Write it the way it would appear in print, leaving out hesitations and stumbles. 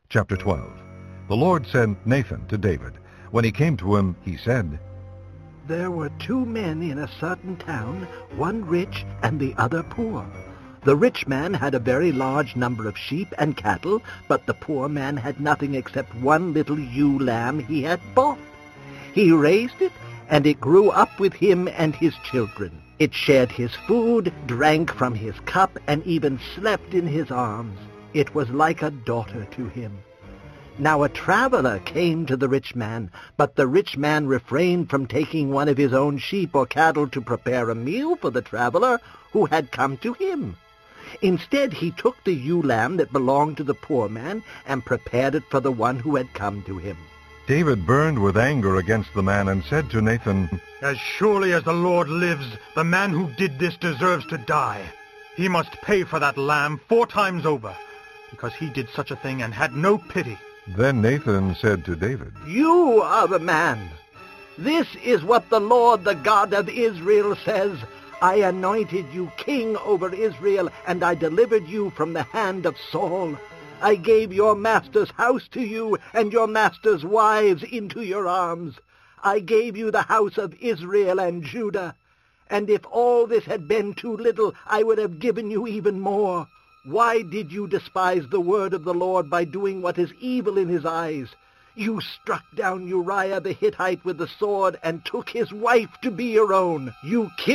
Chapter 12. The Lord sent Nathan to David. When he came to him, he said, There were 2 men in a certain town, one rich and the other poor. The rich man had a very large number of sheep and cattle, but the poor man had nothing except one little ewe lamb he had bought. He raised it, and it grew up with him and his children. It shared his food, drank from his cup, and even slept in his arms. It was like a daughter to him. Now a traveler came to the rich man, but the rich man refrained from taking one of his own sheep or cattle to prepare a meal for the traveler who had come to him. Instead, he took the ewe lamb that belonged to the poor man and prepared it for the one who had come to him. David burned with anger against the man and said to Nathan, As surely as the Lord lives, the man who did this deserves to die. He must pay for that lamb 4 times over, because he did such a thing and had no pity. Then Nathan said to David, You are the man. This is what the Lord, the God of Israel, says. I anointed you king over Israel, and I delivered you from the hand of Saul. I gave your master's house to you, and your master's wives into your arms. I gave you the house of Israel and Judah. And if all this had been too little, I would have given you even more. Why did you despise the word of the Lord by doing what is evil in his eyes? You struck down Uriah the Hittite with the sword and took his wife to be your own. You killed